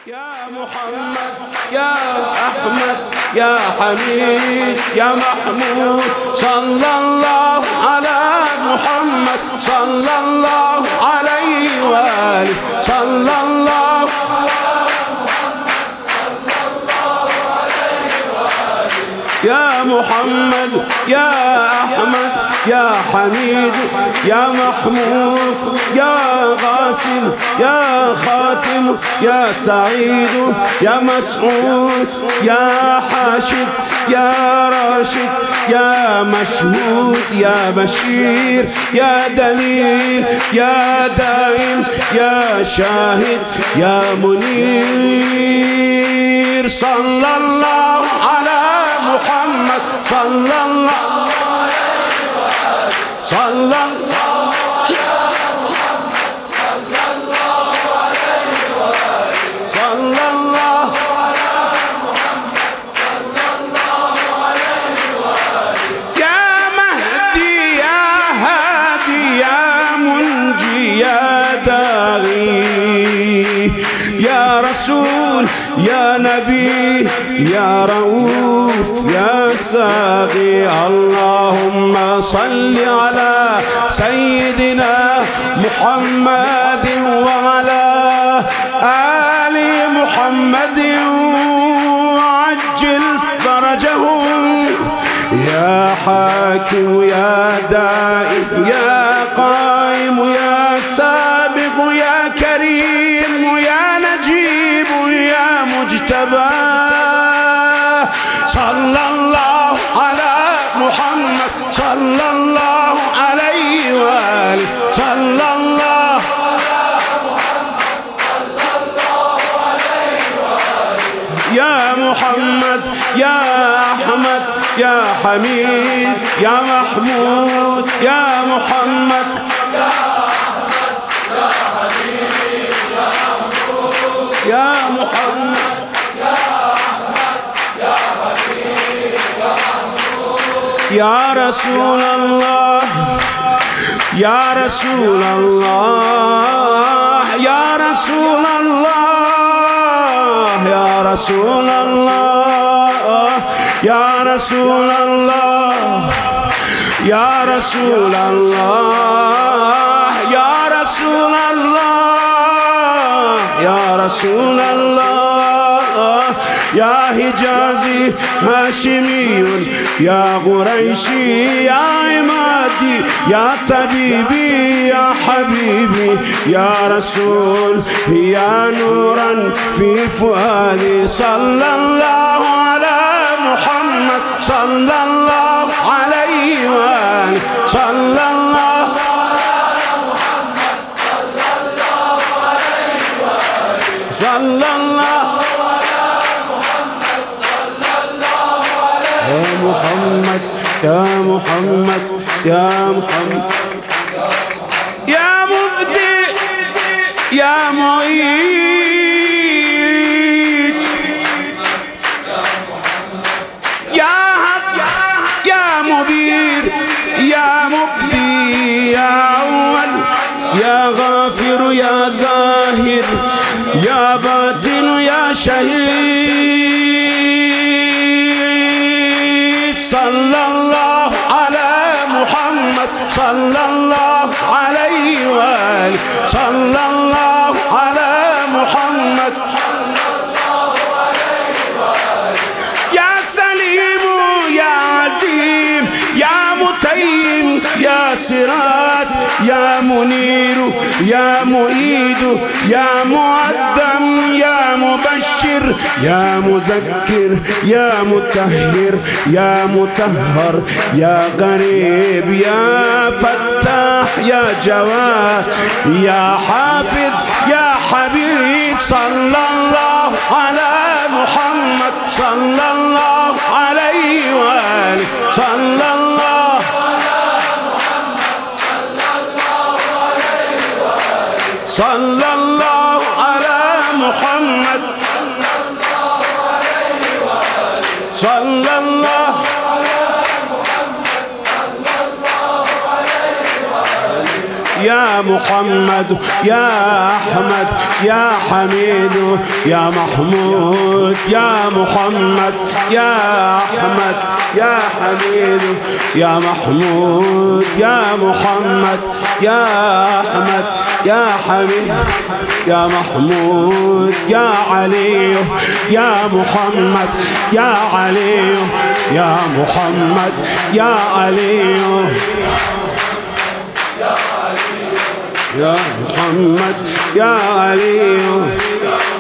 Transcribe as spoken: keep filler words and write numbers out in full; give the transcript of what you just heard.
يا محمد يا أحمد يا حميد يا محمود صلى الله على محمد صلى الله عليه وآله صلى الله يا محمد يا أحمد يا حميد يا محمود يا غاسم يا خاتم يا سعيد يا مسعود يا حاشد يا راشد يا مشهود يا بشير يا دليل يا دائم يا شاهد يا منير صلى الله على محمد صلى الله عليه وآله صلى الله على محمد صلى الله عليه وآله صلى الله على محمد صلى الله عليه وآله يا مهدي يا هادي يا منجي يا داعي يا رسول يا نبي يا رؤوف يا ساقي اللهم صل على سيدنا محمد وعلى آل محمد وعجل فرجهم يا حاكم يا دائم يا قائم يا سابق يا كريم يا نجيب يا مجتبى صلى الله على محمد صلى الله عليه وآله صلى الله على محمد صلى الله عليه وآله يا محمد يا أحمد يا حميد يا محمود يا محمد يا أحمد يا حميد يا محمود يا محمد يا رسول الله يا رسول الله يا رسول الله يا رسول الله يا رسول الله يا رسول الله يا رسول الله يا رسول الله يا حجازي هاشمي يا قريشي يا عمادي يا طبيبي يا حبيبي يا رسول يا نورا في فؤادي صلى الله على محمد صلى الله عليه وآله صلى الله على محمد صلى الله عليه وآله صلى الله يا محمد يا محمد يا محمد يا مبدئ يا معيد يا حق يا مبير يا مبدي يا أول يا غافر يا ظاهر يا باطن يا شهيد صلى الله على محمد صلى الله عليه وآله صلى الله على محمد يا سليم يا عظيم يا متيم يا سراج يا منير يا مؤيد يا مؤدم يا مبشر يا مذكر يا مطهر يا مطهر يا قريب يا فتاح يا جواد يا حافظ يا حبيب صلى الله على محمد صلى الله عليه وآله صلى الله صلى الله على محمد صلى الله على محمد صلى الله عليه وآله يا يا محمد يا أحمد يا حميد يا محمود يا محمد يا أحمد يا حميد يا محمود يا محمد يا أحمد يا حميد يا محمود يا علي يا محمد يا علي يا محمد يا علي يا محمد يا علي